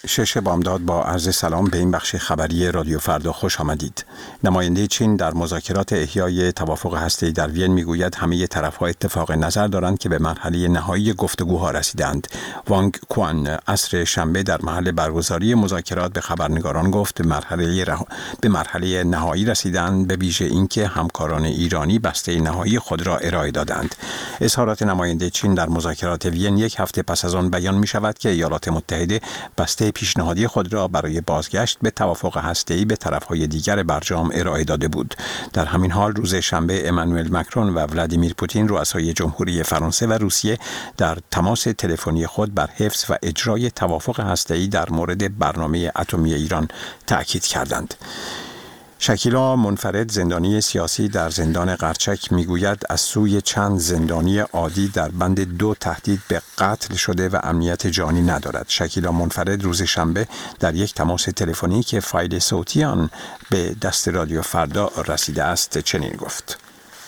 6 بامداد با عرض سلام به این بخش خبری رادیو فردا خوش آمدید. نماینده چین در مذاکرات احیای توافق هسته‌ای در وین میگوید همه طرف‌ها اتفاق نظر دارند که به مرحله نهایی گفتگوها رسیدند. وانگ کوان عصر شنبه در محل برگزاری مذاکرات به خبرنگاران گفت به مرحله نهایی رسیدند، به ویژه اینکه همکاران ایرانی بسته نهایی خود را ارائه دادند. اظهارات نماینده چین در مذاکرات وین یک هفته پس از آن بیان می‌شود که ایالات متحده بسته پیشنهادی خود را برای بازگشت به توافق هسته‌ای به طرف‌های دیگر برجام ارائه داده بود. در همین حال روز شنبه امانوئل مکرون و ولادیمیر پوتین رؤسای جمهوری فرانسه و روسیه در تماس تلفنی خود بر حفظ و اجرای توافق هسته‌ای در مورد برنامه اتمی ایران تأکید کردند. شکیلا منفرد، زندانی سیاسی در زندان قرچک، میگوید از سوی چند زندانی عادی در بند 2 تهدید به قتل شده و امنیت جانی ندارد. شکیلا منفرد روز شنبه در یک تماس تلفنی که فایل صوتی آن به دست رادیو فردا رسیده است چنین گفت: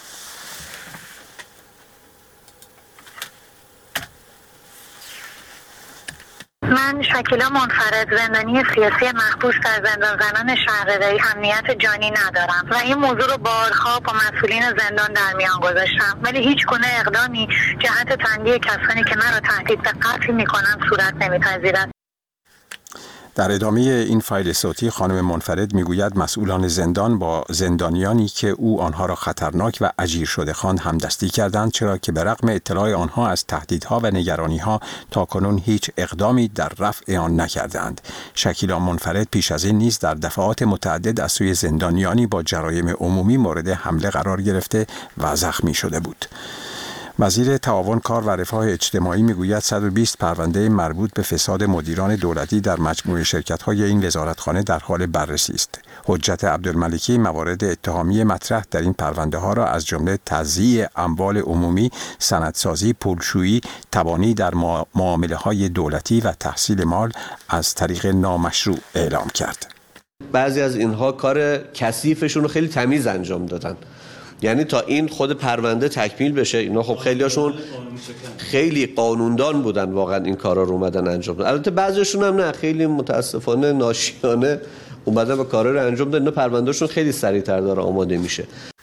من شکیلا منفرد، زندانی سیاسی محبوس در زندان زنان شهرداری، امنیت جانی ندارم و این موضوع رو بارها با مسئولین زندان در میان گذاشتم، ولی هیچ گونه اقدامی جهت تنبیه کسانی که مرا تهدید به قتل میکنند صورت نمیپذیرد. در ادامه این فایل صوتی خانم منفرد میگوید مسئولان زندان با زندانیانی که او آنها را خطرناک و اجیر شده خواند همدستی کردند، چرا که به رغم اطلاع آنها از تهدیدها و نگرانیها تاکنون هیچ اقدامی در رفع آن نکردند. شکیلا منفرد پیش از این نیز در دفعات متعدد از سوی زندانیانی با جرایم عمومی مورد حمله قرار گرفته و زخمی شده بود. وزیر تعاون کار و رفاه اجتماعی میگوید 120 پرونده مربوط به فساد مدیران دولتی در مجموعه شرکت‌های این وزارتخانه در حال بررسی است. حجت عبدالملکی موارد اتهامی مطرح در این پرونده‌ها را از جمله تضییع اموال عمومی، سندسازی، پولشویی، تبانی در معامله‌های دولتی و تحصیل مال از طریق نامشروع اعلام کرد. بعضی از اینها کار کثیفشون رو خیلی تمیز انجام دادن، یعنی تا این خود پرونده تکمیل بشه اینا خب خیلیاشون خیلی قانوندان بودن، واقعا این کارا رو اومدن انجام دادن. البته بعضیشون هم نه، خیلی متاسفانه ناشیانه اومدن و کارا رو انجام دادن. اینا پروندهشون خیلی سریعتر داره آماده میشه.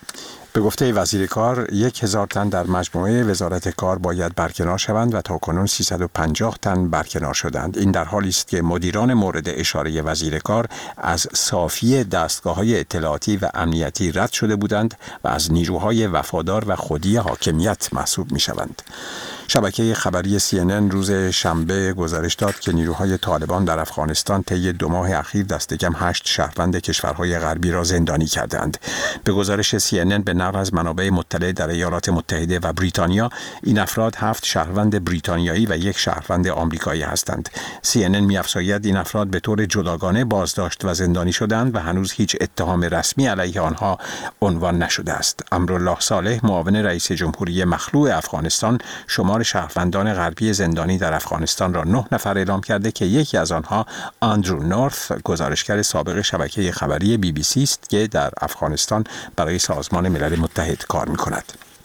به گفته وزیر کار 1000 تن در مجموعه وزارت کار باید برکنار شوند و تاکنون 350 تن برکنار شدند. این در حالی است که مدیران مورد اشاره وزیر کار از صافی دستگاه‌های اطلاعاتی و امنیتی رد شده بودند و از نیروهای وفادار و خودی حاکمیت محسوب می‌شوند. شبکه خبری CNN روز شنبه گزارش داد که نیروهای طالبان در افغانستان طی 2 ماه اخیر دست کم 8 شهروند کشورهای غربی را زندانی کردند. به گزارش CNN به نقل از منابع مطلع در ایالات متحده و بریتانیا، این افراد 7 شهروند بریتانیایی و 1 شهروند آمریکایی هستند. CNN می‌افزاید این افراد به طور جداگانه بازداشت و زندانی شدند و هنوز هیچ اتهام رسمی علیه آنها عنوان نشده است. امرالله صالح، معاون رئیس جمهوری مخلوع افغانستان، شمار شهروندان غربی زندانی در افغانستان را 9 نفر اعلام کرده که یکی از آنها آندرو نورث، گزارشگر سابق شبکه خبری BBC است که در افغانستان برای سازمان ملل متحد کار می‌کند.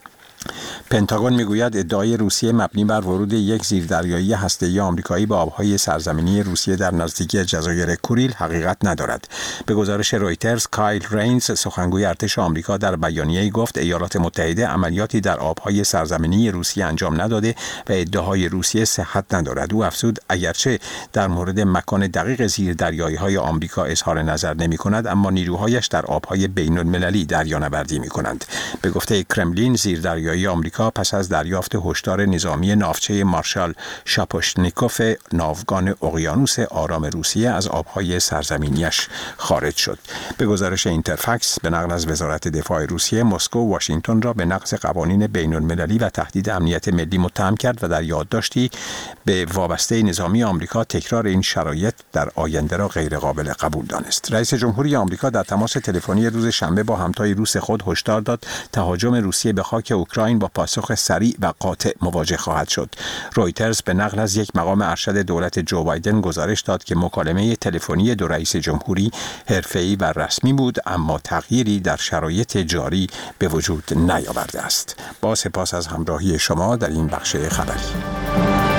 پنتاگون میگوید ادعای روسیه مبنی بر ورود یک زیردریایی هسته‌ای آمریکایی به آبهای سرزمینی روسیه در نزدیکی جزایر کوریل حقیقت ندارد. به گزارش رویترز، کایل رینز، سخنگوی ارتش آمریکا، در بیانیه‌ای گفت ایالات متحده عملیاتی در آبهای سرزمینی روسیه انجام نداده و ادعاهای روسیه صحت ندارد. او افزود اگرچه در مورد مکان دقیق زیردریایی‌های آمریکا اظهار نظر نمی‌کند، اما نیروهایش در آبهای بین‌المللی دریانوردی می‌کنند. به گفته کرملین، زیردریایی آمریکا پس از دریافت هشدار نظامی ناوچه مارشال شاپوشنیکوف، ناوگان اقیانوس آرام روسیه، از آبهای سرزمینیش خارج شد. به گزارش اینترفکس به نقل از وزارت دفاع روسیه، مسکو واشنگتن را به نقض قوانین بین‌المللی و تهدید امنیت ملی متهم کرد و در یادداشتی به وابسته نظامی آمریکا تکرار این شرایط در آینده را غیر قابل قبول دانست. رئیس جمهوری آمریکا در تماس تلفنی روز شنبه با همتای روس خود هشدار داد تهاجم روسیه به خاک اوکراین با پاسخ سریع و قاطع مواجه خواهد شد. رویترز به نقل از یک مقام ارشد دولت جو بایدن گزارش داد که مکالمه تلفنی دو رئیس جمهوری حرفه‌ای و رسمی بود، اما تغییری در شرایط جاری به وجود نیاورده است. با سپاس از همراهی شما در این بخش خبری.